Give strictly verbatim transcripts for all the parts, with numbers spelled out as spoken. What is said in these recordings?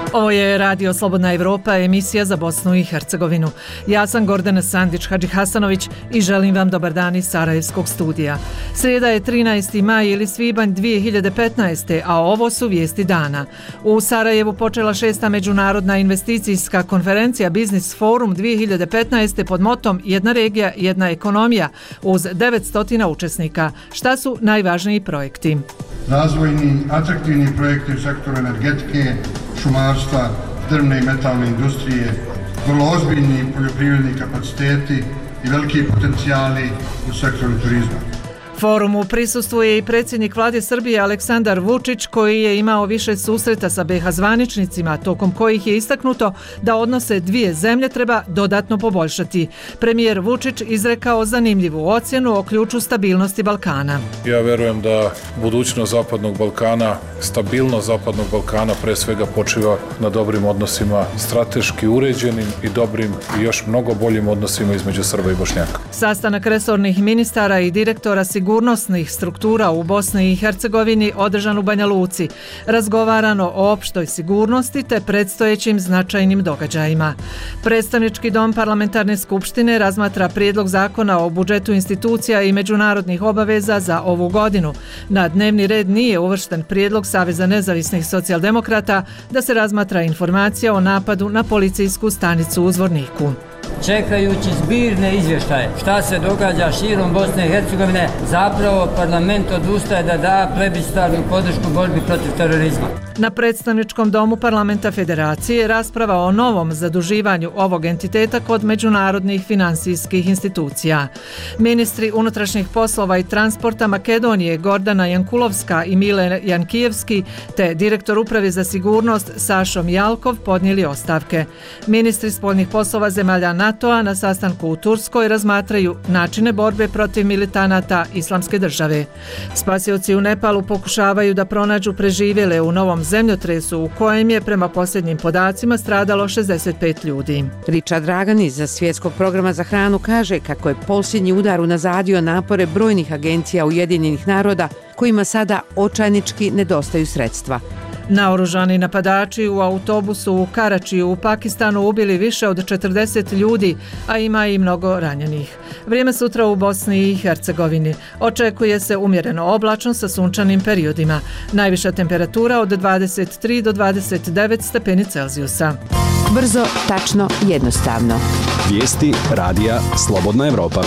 Ovo je Radio Slobodna Evropa, emisija za Bosnu i Hercegovinu. Ja sam Gordana Sandić-Hadžihasanović i želim vam dobar dan iz Sarajevskog studija. Srijeda je trinaesti maj ili svibanj dvije hiljade petnaeste. a ovo su vijesti dana. U Sarajevu počela šesta međunarodna investicijska konferencija Biznis Forum dvije hiljade petnaeste. pod motom Jedna regija, jedna ekonomija uz devetsto učesnika. Šta su najvažniji projekti? Razvojni, atraktivni projekti u sektoru energetike, šumarstva, drvne i metalne industrije, vrlo ozbiljni poljoprivredni kapaciteti i veliki potencijali u sektoru turizma. Forumu prisustvuje i predsjednik vlade Srbije Aleksandar Vučić, koji je imao više susreta sa be ha zvaničnicima, tokom kojih je istaknuto da odnose dvije zemlje treba dodatno poboljšati. Premijer Vučić izrekao zanimljivu ocjenu o ključu stabilnosti Balkana. Ja verujem da budućnost Zapadnog Balkana, stabilnost Zapadnog Balkana pre svega počiva na dobrim odnosima, strateški uređenim i dobrim i još mnogo boljim odnosima između Srba i Bošnjaka. Sastanak resornih ministara i direktora sigurnosti sigurnosnih struktura u Bosni i Hercegovini održan u Banja Luci. Razgovarano o opštoj sigurnosti te predstojećim značajnim događajima. Predstavnički dom parlamentarne skupštine razmatra prijedlog zakona o budžetu institucija i međunarodnih obaveza za ovu godinu. Na dnevni red nije uvršten prijedlog Saveza nezavisnih socijaldemokrata da se razmatra informacija o napadu na policijsku stanicu u Zvorniku. Čekajući zbirne izvještaje šta se događa širom Bosne i Hercegovine, zapravo parlament odustaje da da plebiscitarnu podršku borbi protiv terorizma. Na predstavničkom domu parlamenta Federacije rasprava o novom zaduživanju ovog entiteta kod međunarodnih finansijskih institucija. Ministri unutrašnjih poslova i transporta Makedonije Gordana Jankulovska i Mile Jankijevski te direktor uprave za sigurnost Sašo Mijalkov podnijeli ostavke. Ministri spoljnih poslova zemalja NATO-a na sastanku u Turskoj razmatraju načine borbe protiv militanata Islamske države. Spasioci u Nepalu pokušavaju da pronađu preživjele u novom zemljotresu u kojem je prema posljednjim podacima stradalo šezdeset pet ljudi. Richard Dragan iz Svjetskog programa za hranu kaže kako je posljednji udar unazadio napore brojnih agencija Ujedinjenih naroda kojima sada očajnički nedostaju sredstva. Naoružani napadači u autobusu u Karačiju u Pakistanu ubili više od četrdeset ljudi, a ima i mnogo ranjenih. Vrijeme sutra u Bosni i Hercegovini. Očekuje se umjereno oblačno sa sunčanim periodima. Najviša temperatura od dvadeset tri do dvadeset devet stepeni Celzijusa. Brzo, tačno, jednostavno. Vijesti radija Slobodna Evropa.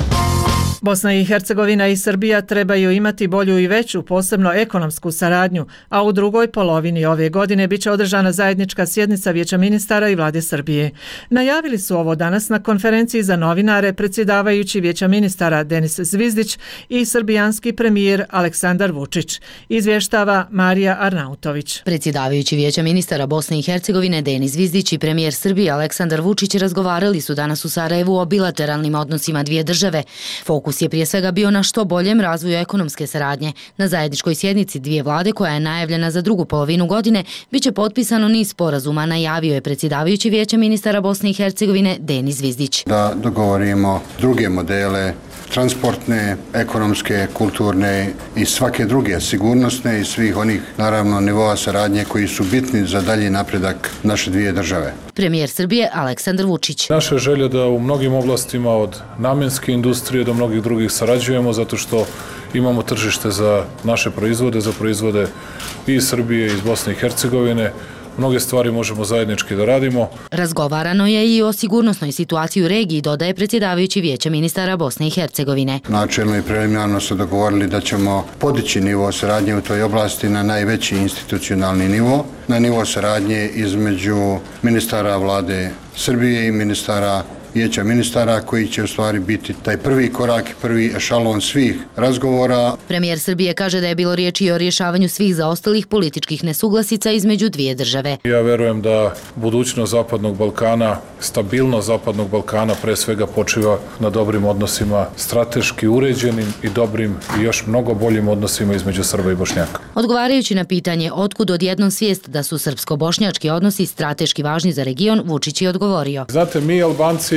Bosna i Hercegovina i Srbija trebaju imati bolju i veću, posebno ekonomsku saradnju, a u drugoj polovini ove godine biće održana zajednička sjednica Vijeća ministara i vlade Srbije. Najavili su ovo danas na konferenciji za novinare predsjedavajući Vijeća ministara Denis Zvizdić i srbijanski premijer Aleksandar Vučić. Izvještava Marija Arnautović. Predsjedavajući Vijeća ministara Bosne i Hercegovine Denis Zvizdić i premijer Srbije Aleksandar Vučić razgovarali su danas u Sarajevu o bilateralnim odnosima dvije države. Fokus je prije svega bio na što boljem razvoju ekonomske saradnje. Na zajedničkoj sjednici dvije vlade koja je najavljena za drugu polovinu godine biće potpisano niz sporazuma, najavio je predsjedavajući Vijeća ministara Bosne i Hercegovine Denis Zvizdić. Da dogovorimo druge modele transportne, ekonomske, kulturne i svake druge sigurnosne i svih onih naravno nivoa saradnje koji su bitni za dalji napredak naše dvije države. Premijer Srbije Aleksandar Vučić. Naša je želja da u mnogim oblastima od namenske industrije do mnogih drugih sarađujemo zato što imamo tržište za naše proizvode, za proizvode i iz Srbije i iz Bosne i Hercegovine. Mnoge stvari možemo zajednički da radimo. Razgovarano je i o sigurnosnoj situaciji u regiji, dodaje predsjedavajući Vijeća ministara Bosne i Hercegovine. Načelno i preliminarno su dogovorili da ćemo podići nivo saradnje u toj oblasti na najveći institucionalni nivo, na nivo saradnje između ministara vlade Srbije i ministara Vijeća ministara koji će u stvari biti taj prvi korak, prvi ešalon svih razgovora. Premijer Srbije kaže da je bilo riječi i o rješavanju svih zaostalih političkih nesuglasica između dvije države. Ja verujem da budućnost Zapadnog Balkana, stabilnost Zapadnog Balkana pre svega počiva na dobrim odnosima, strateški uređenim i dobrim i još mnogo boljim odnosima između Srba i Bošnjaka. Odgovarajući na pitanje otkud odjednom svijest da su srpsko-bošnjački odnosi strateški važni za region, Vučić je odgovorio. Znate, mi Albanci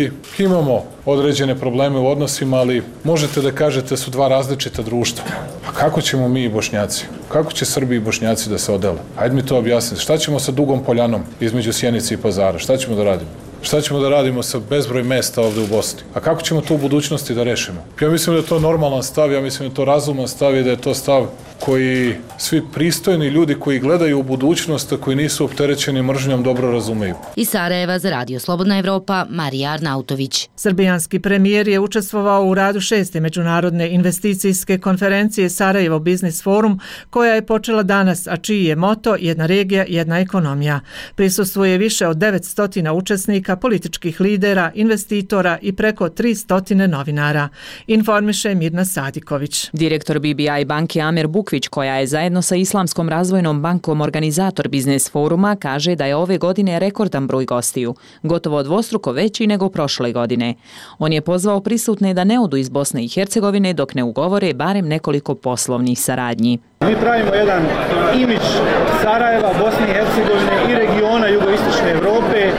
oblasti. Imamo određene probleme u odnosima, ali možete da kažete su dva različita društva. A kako ćemo mi i Bošnjaci? Kako će Srbi i Bošnjaci da se odele? Hajde mi to objasniti. Šta ćemo sa Dugom Poljanom između Sjenice i Pazara? Šta ćemo da radimo? Šta ćemo da radimo sa bezbroj mesta ovde u Bosni? A kako ćemo to u budućnosti da rešimo? Ja mislim da je to normalan stav, ja mislim da je to razuman stav i da je to stav koji svi pristojni ljudi koji gledaju u budućnost, a koji nisu opterećeni mržnjom, dobro razumeju. Iz Sarajeva za Radio Slobodna Evropa, Marija Arnautović. Srbijanski premijer je učestvovao u radu šeste međunarodne investicijske konferencije Sarajevo Business Forum, koja je počela danas, a čiji je moto jedna regija, jedna ekonomija. Prisustvuje više od devetsto učesnika, političkih lidera, investitora i preko tristo novinara. Informiše Mirna Sadiković. Direktor B B I banke Amer Bukvić, koja je zajedno sa Islamskom razvojnom bankom organizator Biznes foruma, kaže da je ove godine rekordan broj gostiju, gotovo dvostruko veći nego prošle godine. On je pozvao prisutne da ne odu iz Bosne i Hercegovine dok ne ugovore barem nekoliko poslovnih saradnji. Mi pravimo jedan imidž Sarajeva, Bosne i Hercegovine i regiona jugoistočne Evrope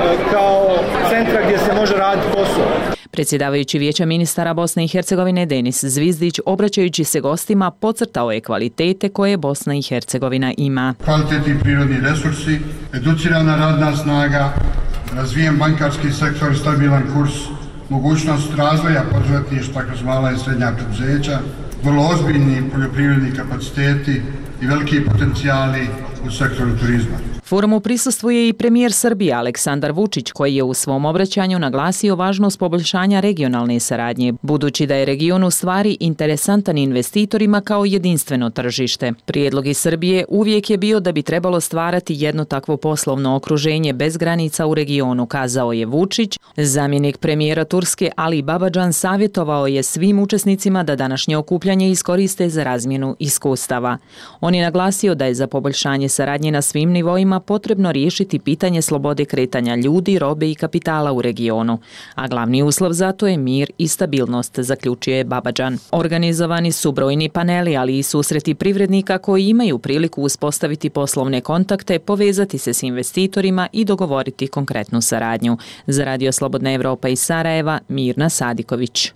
kao centra gdje se može raditi posao. Predsjedavajući Vijeća ministara Bosne i Hercegovine Denis Zvizdić, obraćajući se gostima, podcrtao je kvalitete koje Bosna i Hercegovina ima. Kvalitetni prirodni resursi, educirana radna snaga, razvijen bankarski sektor, stabilan kurs, mogućnost razvoja poduzetništva kroz mala i srednja preduzeća, vrlo ozbiljni poljoprivredni kapaciteti i veliki potencijali u sektoru turizma. Forumu prisustvuje i premijer Srbije Aleksandar Vučić, koji je u svom obraćanju naglasio važnost poboljšanja regionalne saradnje, budući da je region u stvari interesantan investitorima kao jedinstveno tržište. Prijedlog iz Srbije uvijek je bio da bi trebalo stvarati jedno takvo poslovno okruženje bez granica u regionu, kazao je Vučić. Zamjenik premijera Turske Ali Babađan savjetovao je svim učesnicima da današnje okupljanje iskoriste za razmjenu iskustava. On je naglasio da je za poboljšanje saradnje na svim nivoima potrebno riješiti pitanje slobode kretanja ljudi, robe i kapitala u regionu, a glavni uslov za to je mir i stabilnost, zaključio je Babađan. Organizovani su brojni paneli, ali i susreti privrednika koji imaju priliku uspostaviti poslovne kontakte, povezati se s investitorima i dogovoriti konkretnu saradnju. Za Radio Slobodna Evropa iz Sarajeva, Mirna Sadiković.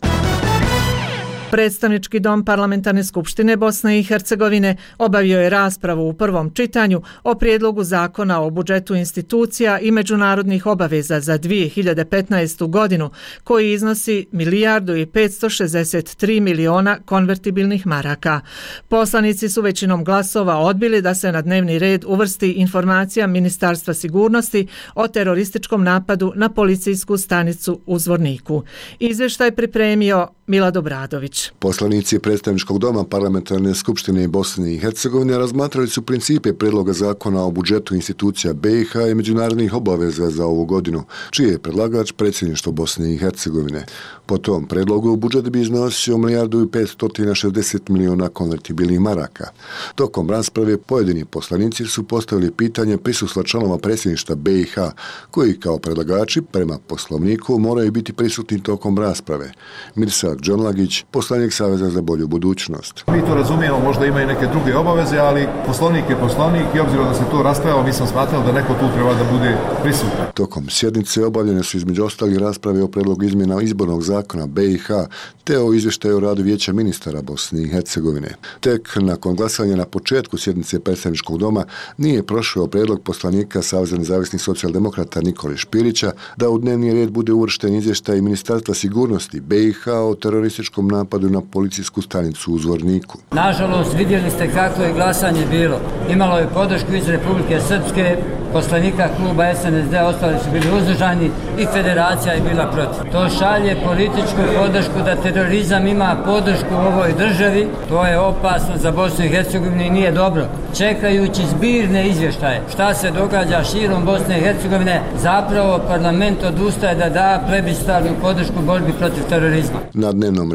Predstavnički dom Parlamentarne skupštine Bosne i Hercegovine obavio je raspravu u prvom čitanju o prijedlogu zakona o budžetu institucija i međunarodnih obaveza za dvije hiljade petnaestu. godinu, koji iznosi milijardu i petsto šezdeset tri miliona konvertibilnih maraka. Poslanici su većinom glasova odbili da se na dnevni red uvrsti informacija Ministarstva sigurnosti o terorističkom napadu na policijsku stanicu u Zvorniku. Izvještaj pripremio Milad Obradović. Poslanici Predstavničkog doma Parlamentarne skupštine Bosne i Hercegovine razmatrali su principe predloga zakona o budžetu institucija B i H i međunarodnih obaveza za ovu godinu, čiji je predlagač predsjedništvo Bosne i Hercegovine. Po tom predlogu budžet bi iznosio milijardu i petsto šezdeset miliona konvertibilnih maraka. Tokom rasprave pojedini poslanici su postavili pitanje prisustva članova predsjedništva B i H, koji kao predlagači prema poslovniku moraju biti prisutni tokom rasprave. Mirsad Džonlagić, poslanik Saveza za bolju budućnost. Mi to razumijemo, možda ima i neke druge obaveze, ali poslovnik je poslovnik i obzirom da se to raspravilo, mi sam smatrao da neko tu treba da bude prisutan. Tokom sjednice obavljene su između ostalih rasprave o predlogu izmjena izbornog zakona B i H te o izvještaju o radu Vijeća ministara Bosne i Hercegovine. Tek nakon glasanja na početku sjednice Predstavničkog doma nije prošao predlog poslanika Saveza nezavisnih socijaldemokrata Nikole Špirića da u dnevni red bude uvršten izvještaj Ministarstva sigurnosti B i H o terorističkom napadu na policijsku stanicu u Zvorniku. Nažalost, vidjeli ste kako je glasanje bilo. Imalo je podršku iz Republike Srpske, poslanika kluba S N S D, ostali su bili uzdržani i federacija je bila protiv. To šalje političku podršku da terorizam ima podršku u ovoj državi. To je opasno za Bosnu i Hercegovinu i nije dobro. Čekajući zbirne izvještaje šta se događa širom Bosne i Hercegovine, zapravo parlament odustaje da da plebiscitarnu podršku borbi protiv terorizma. Na dnevnom redu sjednice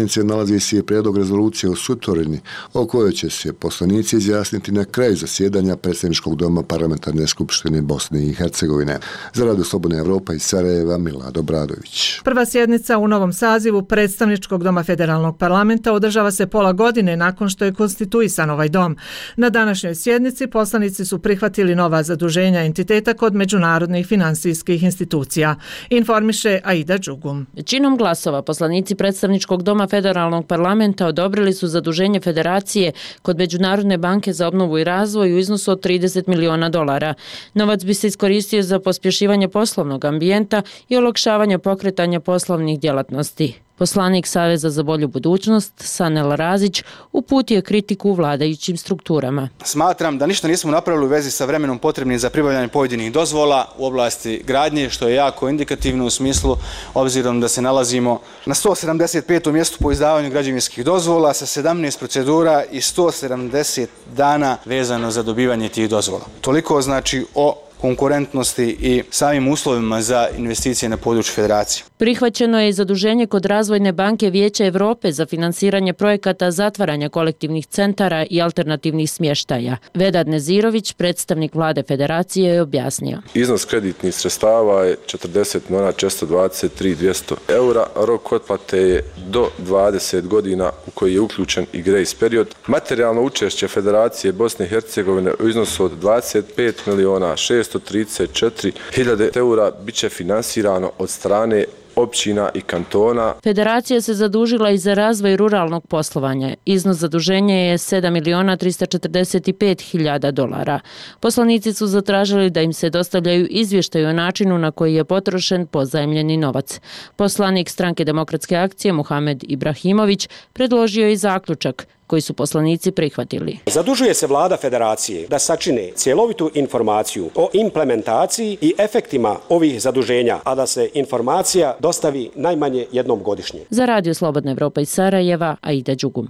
sjednice nalazi se prijedlog rezolucije o sutorini, o kojoj će se poslanici izjasniti na kraju zasjedanja Predsjedničkog doma Parlamentarne skupštine Bosne i Hercegovine. Za Radio Slobodna Evropa iz Sarajeva, Milad Obradović. Prva sjednica u novom sazivu Predstavničkog doma Federalnog parlamenta održava se pola godine nakon što je konstituisan ovaj dom. Na današnjoj sjednici poslanici su prihvatili nova zaduženja entiteta kod međunarodnih finansijskih institucija. Informiše Aida Đugum. Većinom glasova poslanici Predstavničkog doma Federalnog parlamenta odobrili su zaduženje Federacije kod Međunarodne banke za obnovu i razvoj u iznosu od trideset miliona dolara. Novac bi se iskoristio za pospješivanje poslovnog ambijenta i olakšavanje pokretanja poslovnih djelatnosti. Poslanik Saveza za bolju budućnost, Sanel Razić, uputio je kritiku vladajućim strukturama. Smatram da ništa nismo napravili u vezi sa vremenom potrebnim za pribavljanje pojedinih dozvola u oblasti gradnje, što je jako indikativno u smislu obzirom da se nalazimo na sto sedamdeset petom mjestu po izdavanju građevinskih dozvola sa sedamnaest procedura i sto sedamdeset dana vezano za dobivanje tih dozvola. Toliko znači o konkurentnosti i samim uslovima za investicije na području Federacije. Prihvaćeno je i zaduženje kod Razvojne banke Vijeća Evrope za finansiranje projekata zatvaranja kolektivnih centara i alternativnih smještaja. Vedad Nezirović, predstavnik vlade Federacije, je objasnio. Iznos kreditnih sredstava je četrdeset milijuna četiristo dvadeset tri hiljade dvjesto eura, a rok otplate je do dvadeset godina u koji je uključen i grace period. Materijalno učešće Federacije Bosne i Hercegovine u iznosu od dvadeset pet milijuna šesto trideset četiri hiljade eura bit će finansirano od strane općina i kantona. Federacija se zadužila i za razvoj ruralnog poslovanja. Iznos zaduženja je sedam milijuna tristo četrdeset pet hiljada dolara. Poslanici su zatražili da im se dostavljaju izvještaji o načinu na koji je potrošen pozajmljeni novac. Poslanik Stranke demokratske akcije Muhamed Ibrahimović predložio i zaključak koji su poslanici prihvatili. Zadužuje se vlada Federacije da sačine cjelovitu informaciju o implementaciji i efektima ovih zaduženja, a da se informacija dostavi najmanje jednom godišnje. Za Radio Slobodna Evropa iz Sarajeva, Aida Đugum.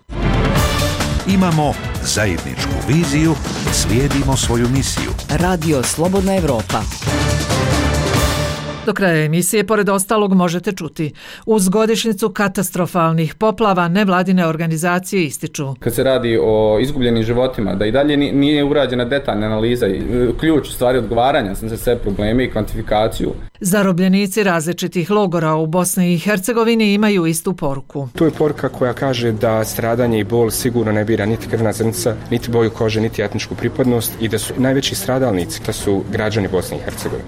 Imamo zajedničku viziju, slijedimo svoju misiju. Radio Slobodna Evropa. Do kraja emisije, pored ostalog, možete čuti. Uz godišnjicu katastrofalnih poplava nevladine organizacije ističu. Kad se radi o izgubljenim životima, da i dalje nije urađena detaljna analiza i ključ stvari odgovaranja za sve probleme i kvantifikaciju. Zarobljenici različitih logora u Bosni i Hercegovini imaju istu poruku. To je poruka koja kaže da stradanje i bol sigurno ne bira niti krvna zrnca, niti boju kože, niti etničku pripadnost i da su najveći stradalnici, da su građani Bosne i Hercegovine.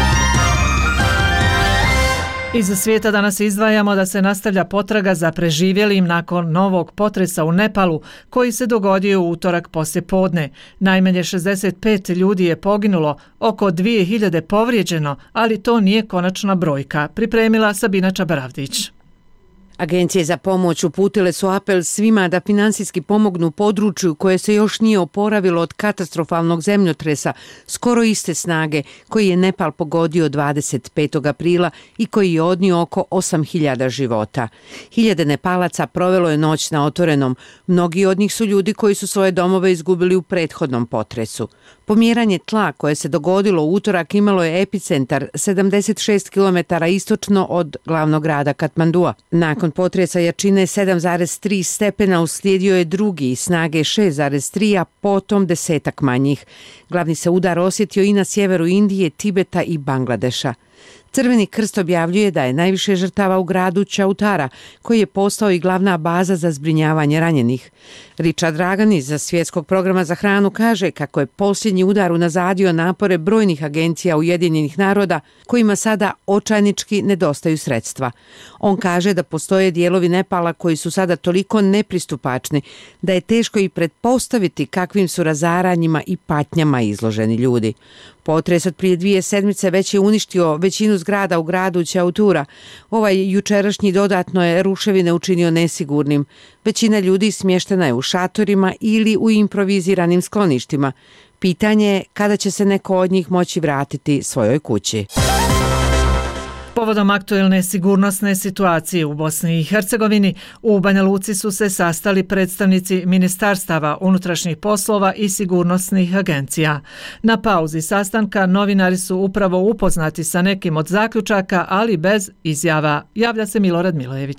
Iz svijeta danas izdvajamo da se nastavlja potraga za preživjelim nakon novog potresa u Nepalu koji se dogodio u utorak poslje podne. Najmanje šezdeset pet ljudi je poginulo, oko dvije hiljade povrijeđeno, ali to nije konačna brojka, pripremila Sabina Čabaravdić. Agencije za pomoć uputile su apel svima da finansijski pomognu području koje se još nije oporavilo od katastrofalnog zemljotresa skoro iste snage koji je Nepal pogodio dvadeset petog aprila i koji je odnio oko osam hiljada života. Hiljade Nepalaca provelo je noć na otvorenom. Mnogi od njih su ljudi koji su svoje domove izgubili u prethodnom potresu. Pomjeranje tla koje se dogodilo u utorak imalo je epicentar sedamdeset šest kilometara istočno od glavnog grada Katmandua. Nakon potresa jačine sedam zarez tri stepena uslijedio je drugi snage šest zarez tri, a potom desetak manjih. Glavni se udar osjetio i na sjeveru Indije, Tibeta i Bangladeša. Crveni krst objavljuje da je najviše žrtava u gradu Čautara, koji je postao i glavna baza za zbrinjavanje ranjenih. Richard Dragan iz Svjetskog programa za hranu kaže kako je posljednji udar unazadio napore brojnih agencija Ujedinjenih naroda kojima sada očajnički nedostaju sredstva. On kaže da postoje dijelovi Nepala koji su sada toliko nepristupačni da je teško i pretpostaviti kakvim su razaranjima i patnjama izloženi ljudi. Potres od prije dvije sedmice već je uništio većinu zgrada u gradu Čautura. Ovaj jučerašnji dodatno je ruševine učinio nesigurnim. Većina ljudi smještena je u šatorima ili u improviziranim skloništima. Pitanje je kada će se neko od njih moći vratiti svojoj kući. Povodom aktuelne sigurnosne situacije u Bosni i Hercegovini, u Banja Luci su se sastali predstavnici ministarstava unutrašnjih poslova i sigurnosnih agencija. Na pauzi sastanka novinari su upravo upoznati sa nekim od zaključaka, ali bez izjava. Javlja se Milorad Milojević.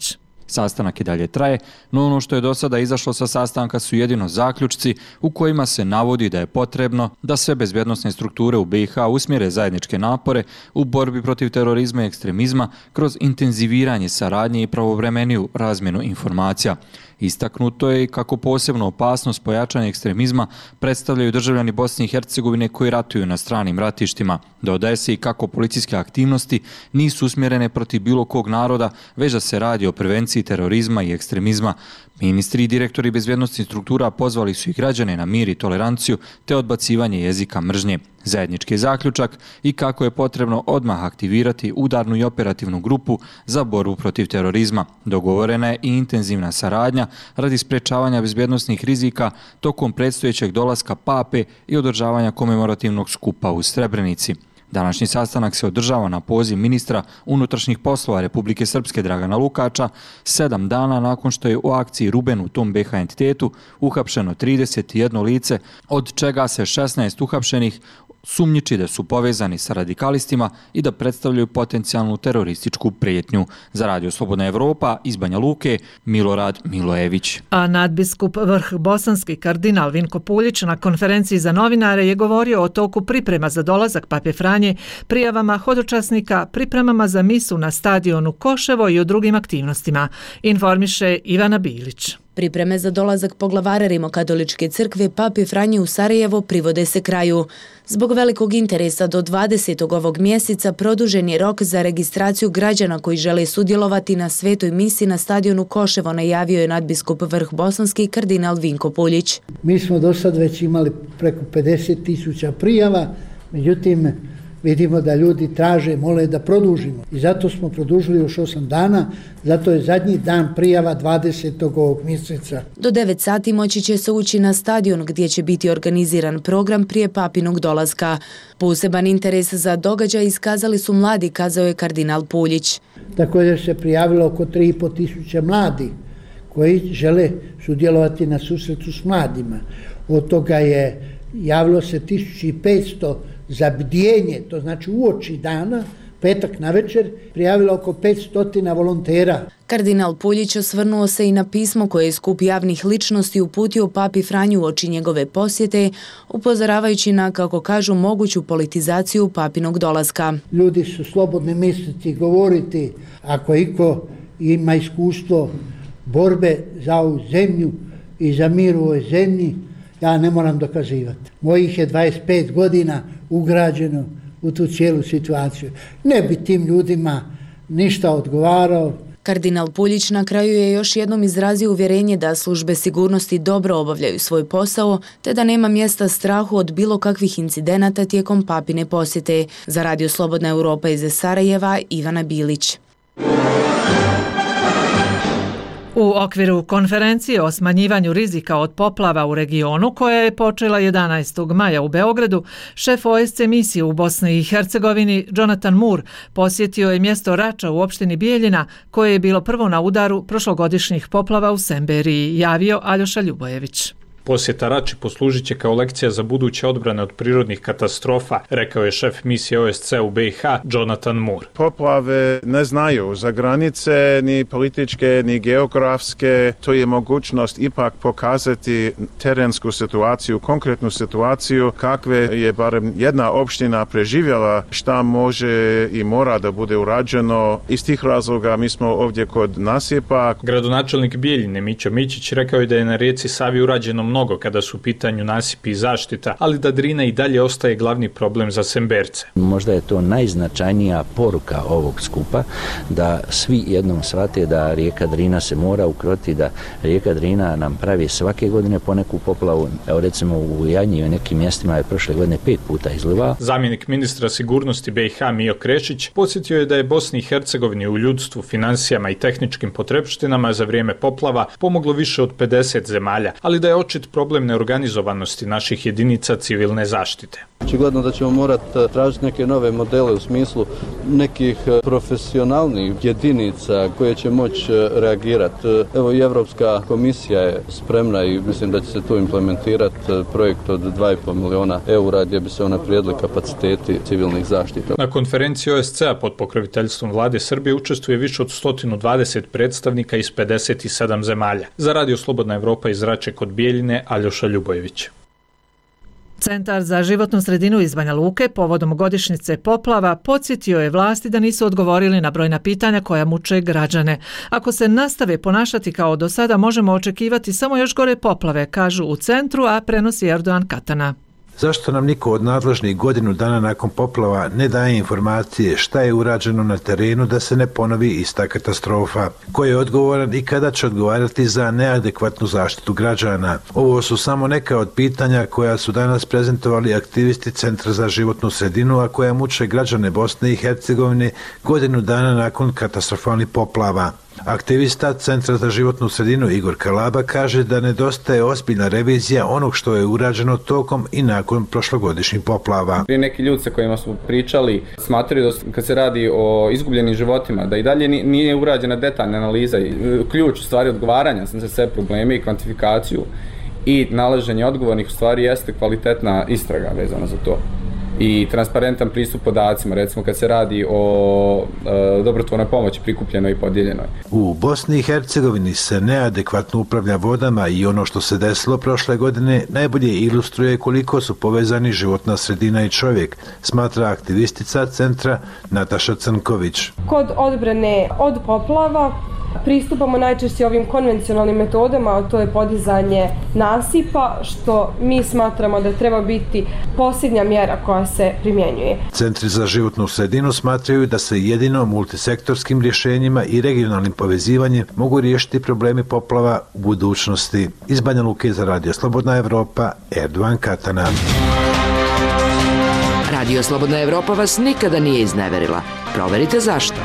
Sastanak i dalje traje, no ono što je do sada izašlo sa sastanka su jedino zaključci u kojima se navodi da je potrebno da sve bezbjednosne strukture u B i H usmjere zajedničke napore u borbi protiv terorizma i ekstremizma kroz intenziviranje saradnje i pravovremeniju razmjenu informacija. Istaknuto je i kako posebno opasnost pojačanja ekstremizma predstavljaju državljani Bosne i Hercegovine koji ratuju na stranim ratištima. Dodaje se i kako policijske aktivnosti nisu usmjerene protiv bilo kog naroda, već da se radi o prevenciji terorizma i ekstremizma. Ministri i direktori bezbjednostnih struktura pozvali su i građane na mir i toleranciju te odbacivanje jezika mržnje. Zajednički zaključak i kako je potrebno odmah aktivirati udarnu i operativnu grupu za borbu protiv terorizma. Dogovorena je i intenzivna saradnja radi sprečavanja bezbjednosnih rizika tokom predstojećeg dolaska Pape i održavanja komemorativnog skupa u Srebrenici. Današnji sastanak se održava na poziv ministra unutrašnjih poslova Republike Srpske Dragana Lukača, sedam dana nakon što je u akciji Ruben u tom B i H entitetu uhapšeno trideset jedno lice, od čega se šesnaest uhapšenih sumnjiči da su povezani sa radikalistima i da predstavljaju potencijalnu terorističku prijetnju. Za Radio Slobodna Evropa iz Banja Luke, Milorad Milojević. A nadbiskup vrh bosanski kardinal Vinko Puljić na konferenciji za novinare je govorio o toku priprema za dolazak Pape Franje, prijavama hodočasnika, pripremama za misu na stadionu Koševo i o drugim aktivnostima, informiše Ivana Bilić. Pripreme za dolazak poglavara Rimokatoličke crkve Pape Franje u Sarajevo privode se kraju. Zbog velikog interesa do dvadesetog ovog mjeseca produžen je rok za registraciju građana koji žele sudjelovati na svetoj misi na stadionu Koševo, najavio je nadbiskup vrh bosanski kardinal Vinko Puljić. Mi smo do sad već imali preko pedeset tisuća prijava, međutim vidimo da ljudi traže, mole da produžimo. I zato smo produžili još osam dana, zato je zadnji dan prijava dvadesetog ovog mjeseca. Do devet sati moći će se ući na stadion gdje će biti organiziran program prije papinog dolaska. Poseban interes za događaj iskazali su mladi, kazao je kardinal Puljić. Također se prijavilo oko tri i po tisuće mladi koji žele sudjelovati na susretu s mladima. Od toga je javilo se tisuću petsto za bdjenje, to znači uoči dana, petak na večer, prijavilo oko petsto volontera. Kardinal Puljić osvrnuo se i na pismo koje je skup javnih ličnosti uputio Papi Franju uoči njegove posjete, upozoravajući na, kako kažu, moguću politizaciju papinog dolaska. Ljudi su slobodni misliti i govoriti, ako iko ima iskustvo borbe za ovu zemlju i za mir u ovoj zemlji, ja ne moram dokazivati. Mojih je dvadeset pet godina ugrađeno u tu cijelu situaciju. Ne bi tim ljudima ništa odgovarao. Kardinal Puljić na kraju je još jednom izrazio uvjerenje da službe sigurnosti dobro obavljaju svoj posao, te da nema mjesta strahu od bilo kakvih incidenata tijekom papine posjete. Za Radio Slobodna Evropa iz Sarajeva, Ivana Bilić. U okviru konferencije o smanjivanju rizika od poplava u regionu, koja je počela jedanaestog maja u Beogradu, šef O S C misije u Bosni i Hercegovini Jonathan Moore posjetio je mjesto Rača u opštini Bijeljina, koje je bilo prvo na udaru prošlogodišnjih poplava u Semberiji, javio Aljoša Ljubojević. Posjeta Rači poslužit će kao lekcija za buduće odbrane od prirodnih katastrofa, rekao je šef misije O S C u B i H Jonathan Moore. Poplave ne znaju za granice, ni političke, ni geografske. To je mogućnost ipak pokazati terensku situaciju, konkretnu situaciju, kakve je barem jedna opština preživjela, šta može i mora da bude urađeno. Iz tih razloga mi smo ovdje kod nasipa. Gradonačelnik Bijeljine Mićo Mićić rekao je da je na rijeci Savi urađeno mnogo kada su u pitanju nasipi i zaštita, ali da Drina i dalje ostaje glavni problem za Semberce. Možda je to najznačajnija poruka ovog skupa, da svi jednom shvate da rijeka Drina se mora ukrotiti, da rijeka Drina nam pravi svake godine poneku poplavu. Evo recimo u Janji i u nekim mjestima je prošle godine pet puta izliva. Zamjenik ministra sigurnosti B i H Mijo Krešić podsjetio je da je Bosni i Hercegovini u ljudstvu, financijama i tehničkim potrebštinama za vrijeme poplava pomoglo više od pedeset zemalja, ali da je očito riješiti problem neorganizovanosti naših jedinica civilne zaštite. Očigledno da ćemo morati tražiti neke nove modele u smislu nekih profesionalnih jedinica koje će moći reagirati. Evo i Evropska komisija je spremna i mislim da će se tu implementirati projekt od dva i pol miliona eura gdje bi se unaprijedili kapaciteti civilnih zaštita. Na konferenciji O S C A pod pokroviteljstvom vlade Srbije učestvuje više od sto dvadeset predstavnika iz pedeset sedam zemalja. Za Radio Slobodna Evropa iz Rače kod Bijeljine, Aljoša Ljubojević. Centar za životnu sredinu iz Banja Luke povodom godišnjice poplava podsjetio je vlasti da nisu odgovorili na brojna pitanja koja muče građane. Ako se nastave ponašati kao do sada, možemo očekivati samo još gore poplave, kažu u centru, a prenosi Erdogan Katana. Zašto nam niko od nadležnih godinu dana nakon poplava ne daje informacije šta je urađeno na terenu da se ne ponovi ista katastrofa? Ko je odgovoran i kada će odgovarati za neadekvatnu zaštitu građana? Ovo su samo neka od pitanja koja su danas prezentovali aktivisti Centra za životnu sredinu, a koja muče građane Bosne i Hercegovine godinu dana nakon katastrofalnih poplava. Aktivista Centra za životnu sredinu Igor Kalaba kaže da nedostaje ozbiljna revizija onog što je urađeno tokom i nakon prošlogodišnjih poplava. Prije neki ljudi sa kojima smo pričali smatraju da kad se radi o izgubljenim životima, da i dalje nije urađena detaljna analiza. Ključ u stvari odgovaranja za sve probleme i kvantifikaciju i nalaženje odgovornih u stvari jeste kvalitetna istraga vezana za to. I transparentan pristup podacima, recimo kad se radi o e, dobrotvornoj pomoći prikupljenoj i podijeljenoj. U Bosni i Hercegovini se neadekvatno upravlja vodama i ono što se desilo prošle godine najbolje ilustruje koliko su povezani životna sredina i čovjek, smatra aktivistica centra Nataša Crnković. Kod odbrane od poplava pristupamo najčešće ovim konvencionalnim metodama, a to je podizanje nasipa, što mi smatramo da treba biti posljednja mjera koja se primjenjuje. Centri za životnu sredinu smatraju da se jedino multisektorskim rješenjima i regionalnim povezivanjem mogu riješiti problemi poplava u budućnosti. Iz Banja Luke za Radio Slobodna Evropa, Erdogan Katana. Radio Slobodna Evropa vas nikada nije izneverila. Proverite zašto.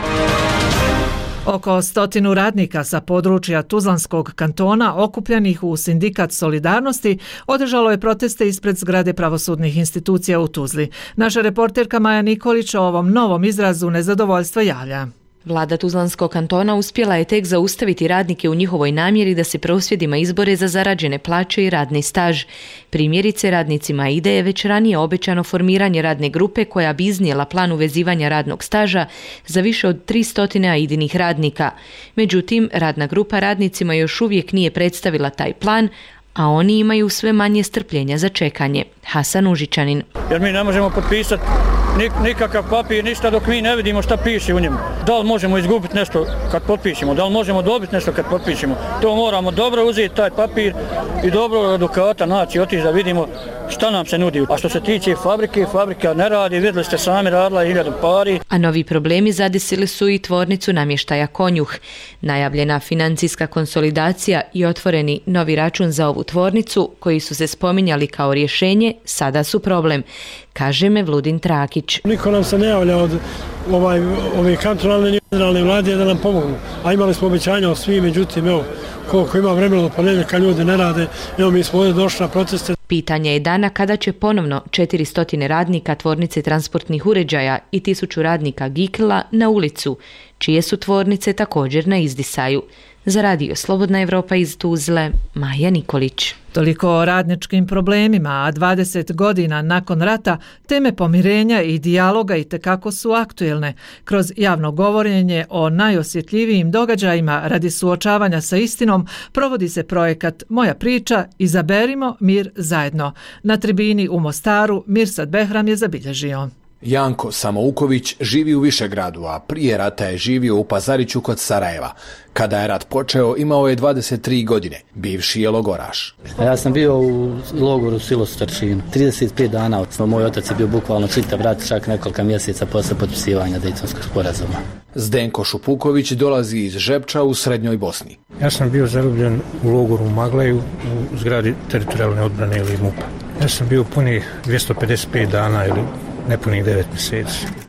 Oko stotinu radnika sa područja Tuzlanskog kantona okupljenih u sindikat Solidarnosti održalo je proteste ispred zgrade pravosudnih institucija u Tuzli. Naša reporterka Maja Nikolić o ovom novom izrazu nezadovoljstva javlja. Vlada Tuzlanskog kantona uspjela je tek zaustaviti radnike u njihovoj namjeri da se prosvjedima izbore za zarađene plaće i radni staž. Primjerice, radnicima ide je već ranije obećano formiranje radne grupe koja bi iznijela plan uvezivanja radnog staža za više od tristo aidinih radnika. Međutim, radna grupa radnicima još uvijek nije predstavila taj plan, a oni imaju sve manje strpljenja za čekanje. Hasan Užičanin. Jer mi ne možemo potpisati nik, nikakav papir, ništa dok mi ne vidimo šta piše u njemu. Da li možemo izgubiti nešto kad potpišemo, da li možemo dobiti nešto kad potpišemo. To moramo dobro uzeti taj papir i dobro advokata naći, otići da vidimo šta nam se nudi. A što se tiče fabrike, fabrika ne radi, vidjeli ste sami, radila hiljadu pari. A novi problemi zadesili su i tvornicu namještaja Konjuh. Najavljena financijska konsolidacija i otvoreni novi račun za ovu tvornicu, koji su se spominjali kao rješenje, sada su problem, kaže Mevludin Trakić. Niko nam se ne javlja od ovaj, ove kantonalne i federalne vlade da nam pomognu. A imali smo obećanja o svi, međutim, evo, koliko ima vremena do ponedjeljka ljudi ne rade, evo mi smo ovdje došli na proteste. Pitanje je dana kada će ponovno četiristo radnika tvornice transportnih uređaja i tisuću radnika Gikla na ulicu, čije su tvornice također na izdisaju. Za Radio Slobodna Evropa iz Tuzle, Maja Nikolić. Toliko o radničkim problemima, a dvadeset godina nakon rata teme pomirenja i dijaloga itekako su aktuelne. Kroz javno govorenje o najosjetljivijim događajima radi suočavanja sa istinom provodi se projekat Moja priča, izaberimo mir zajedno. Na tribini u Mostaru Mirsad Behram je zabilježio. Janko Samouković živi u Višegradu, a prije rata je živio u Pazariću kod Sarajeva. Kada je rat počeo, imao je dvadeset tri godine. Bivši je logoraš. Ja sam bio u logoru Silos Trčinu. trideset pet dana. Moj otac je bio bukvalno čitav rat, čak nekoliko mjeseca posle potpisivanja Dejtonskog sporazuma. Zdenko Šupuković dolazi iz Žepča u Srednjoj Bosni. Ja sam bio zarobljen u logoru u Magleju u zgradi teritorijalne odbrane ili MUP-a. Ja sam bio punih dvjesto pedeset pet dana ili nepunih devet mjeseci.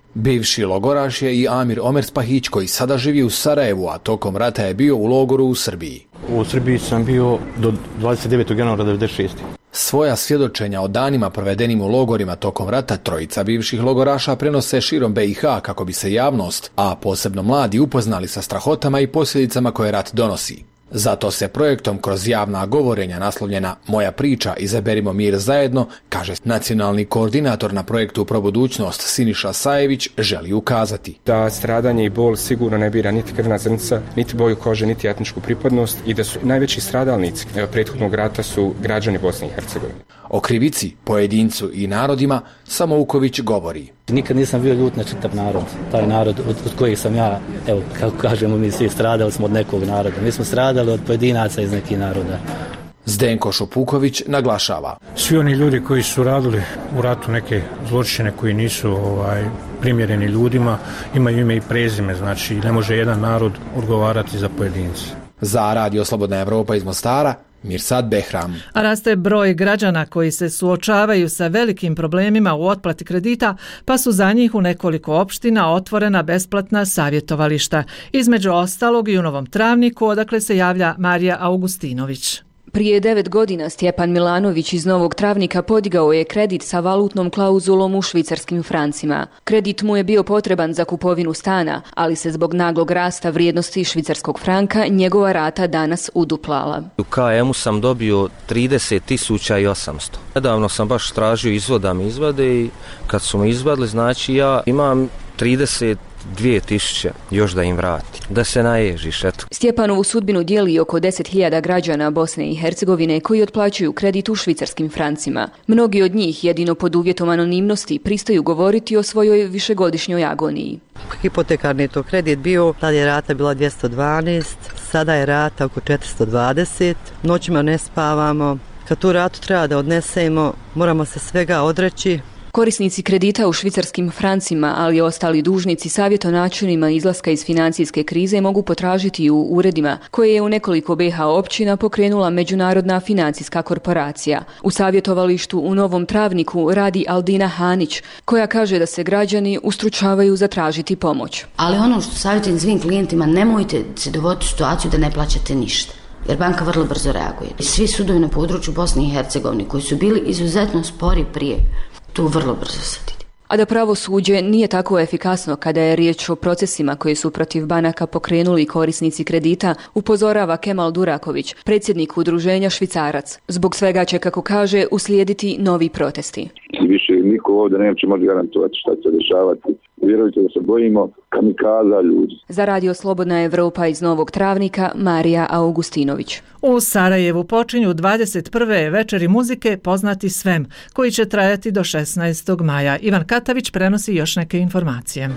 Bivši logoraš je i Amir Omer Spahić koji sada živi u Sarajevu, a tokom rata je bio u logoru u Srbiji. U Srbiji sam bio do dvadeset devetog januara devedeset šeste. Svoja svjedočenja o danima provedenim u logorima tokom rata trojica bivših logoraša prenose širom B i H kako bi se javnost, a posebno mladi, upoznali sa strahotama i posljedicama koje rat donosi. Zato se projektom kroz javna govorenja naslovljena Moja priča izaberimo mir zajedno, kaže nacionalni koordinator na projektu Pro budućnost Siniša Sajević, želi ukazati. Da stradanje i bol sigurno ne bira niti krvna zrnca, niti boju kože, niti etničku pripadnost i da su najveći stradalnici prethodnog rata su građani Bosne i Hercegovine. O krivici, pojedincu i narodima samo Vuković govori. Nikad nisam bio ljut na čitav narod. Taj narod od, od kojih sam ja, evo kako kažemo mi svi, stradali smo od nekog naroda. Mi smo stradali od pojedinaca iz nekih naroda. Zdenko Šopuković naglašava. Svi oni ljudi koji su radili u ratu neke zločine koji nisu ovaj, primjereni ljudima, imaju ime i prezime, znači ne može jedan narod odgovarati za pojedince. Za Radio Slobodna Evropa iz Mostara, Mirsad Behram. A raste broj građana koji se suočavaju sa velikim problemima u otplati kredita, pa su za njih u nekoliko opština otvorena besplatna savjetovališta. Između ostalog i u Novom Travniku, odakle se javlja Marija Augustinović. Prije devet godina Stjepan Milanović iz Novog Travnika podigao je kredit sa valutnom klauzulom u švicarskim francima. Kredit mu je bio potreban za kupovinu stana, ali se zbog naglog rasta vrijednosti švicarskog franka njegova rata danas uduplala. U K M-u sam dobio trideset tisuća osamsto. Nedavno sam baš tražio izvoda mi izvade i kad su mi izvadili, znači ja imam trideset dvije tisuće još da im vrati, da se naježiš, eto. Stjepanovu sudbinu dijeli oko deset hiljada građana Bosne i Hercegovine koji otplaćuju kredit u švicarskim francima. Mnogi od njih, jedino pod uvjetom anonimnosti, pristaju govoriti o svojoj višegodišnjoj agoniji. Hipotekarni je to kredit bio, tad je rata bila dvjesto dvanaest, sada je rata oko četiristo dvadeset, noćima ne spavamo, kad tu ratu treba da odnesemo, moramo se svega odreći. Korisnici kredita u švicarskim francima, ali i ostali dužnici savjet o načinima izlaska iz financijske krize mogu potražiti u uredima koje je u nekoliko B H općina pokrenula Međunarodna financijska korporacija. U savjetovalištu u Novom Travniku radi Aldina Hanić, koja kaže da se građani ustručavaju zatražiti pomoć. Ali ono što savjetujem svim klijentima, nemojte se dovoditi u situaciju da ne plaćate ništa, jer banka vrlo brzo reaguje. Svi sudovi na području Bosne i Hercegovine koji su bili izuzetno spori prije, tu vrlo brzo sad ide. A da pravosuđe nije tako efikasno kada je riječ o procesima koji su protiv banaka pokrenuli korisnici kredita, upozorava Kemal Duraković, predsjednik udruženja Švicarac. Zbog svega će, kako kaže, uslijediti novi protesti. Više niko ovdje neće moći garantovati šta će dešavati. Vjerujte da se bojimo kamikaza ljudi. Za Radio Slobodna Evropa iz Novog Travnika, Marija Augustinović. U Sarajevu počinju dvadeset prve večeri muzike Poznati svem, koji će trajati do šesnaestog maja. Ivan Katavić prenosi još neke informacije.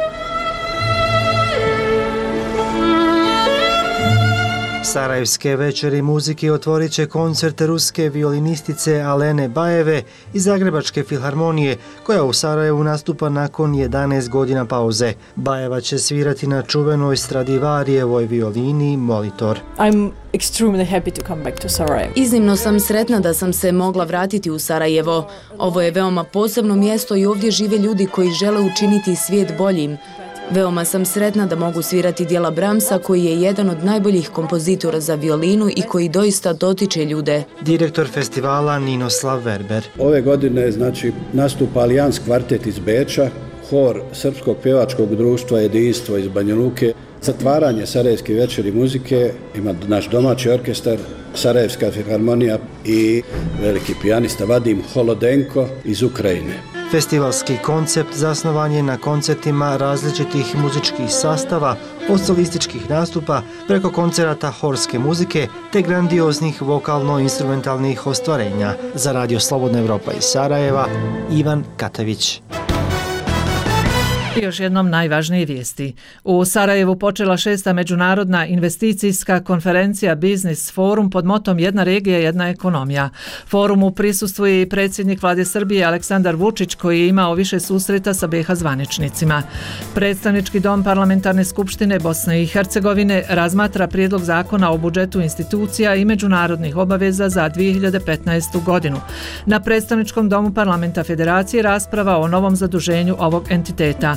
Sarajevske večeri muzike otvorit će koncert ruske violinistice Alene Bajeve iz Zagrebačke filharmonije, koja u Sarajevu nastupa nakon jedanaest godina pauze. Bajeva će svirati na čuvenoj Stradivarijevoj violini Molitor. I'm extremely happy to come back to Sarajevo. Iznimno sam sretna da sam se mogla vratiti u Sarajevo. Ovo je veoma posebno mjesto i ovdje žive ljudi koji žele učiniti svijet boljim. Veoma sam sretna da mogu svirati djela Brahmsa, koji je jedan od najboljih kompozitora za violinu i koji doista dotiče ljude. Direktor festivala Ninoslav Verber. Ove godine znači nastupa Alijans kvartet iz Beča, hor Srpskog pjevačkog društva Jedinstvo iz Banja Luke. Zatvaranje Sarajevske večeri muzike ima naš domaći orkestar, Sarajevska filharmonija i veliki pijanista Vadim Holodenko iz Ukrajine. Festivalski koncept zasnovan je na koncertima različitih muzičkih sastava, od solističkih nastupa preko koncerata horske muzike te grandioznih vokalno-instrumentalnih ostvarenja. Za Radio Slobodna Evropa iz Sarajeva, Ivan Katavić. I još jednom najvažnije vijesti. U Sarajevu počela šesta međunarodna investicijska konferencija Biznis Forum pod motom Jedna regija, jedna ekonomija. Forumu prisustvuje i predsjednik Vlade Srbije Aleksandar Vučić, koji je imao više susreta sa B H zvaničnicima. Predstavnički dom Parlamentarne skupštine Bosne i Hercegovine razmatra prijedlog zakona o budžetu institucija i međunarodnih obaveza za dvije hiljade petnaestu. godinu. Na predstavničkom domu Parlamenta Federacije rasprava o novom zaduženju ovog entiteta.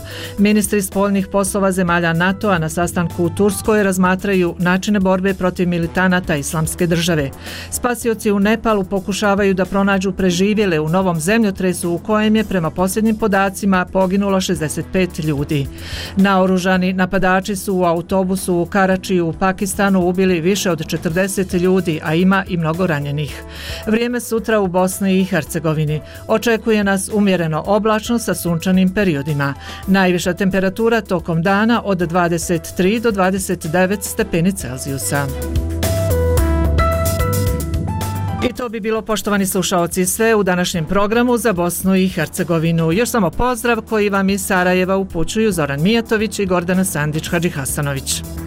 Ministri spoljnih poslova zemalja NATO-a na sastanku u Turskoj razmatraju načine borbe protiv militanata Islamske države. Spasioci u Nepalu pokušavaju da pronađu preživjele u novom zemljotresu u kojem je prema posljednjim podacima poginulo šezdeset pet ljudi. Naoružani napadači su u autobusu u Karačiju u Pakistanu ubili više od četrdeset ljudi, a ima i mnogo ranjenih. Vrijeme sutra u Bosni i Hercegovini. Očekuje nas umjereno oblačno sa sunčanim periodima. Najviša temperatura tokom dana od dvadeset tri do dvadeset devet stepeni Celzijusa. I to bi bilo, poštovani slušaoci, sve u današnjem programu za Bosnu i Hercegovinu. Još samo pozdrav koji vam iz Sarajeva upućuju Zoran Mijatović i Gordana Sandić-Hadžihasanović.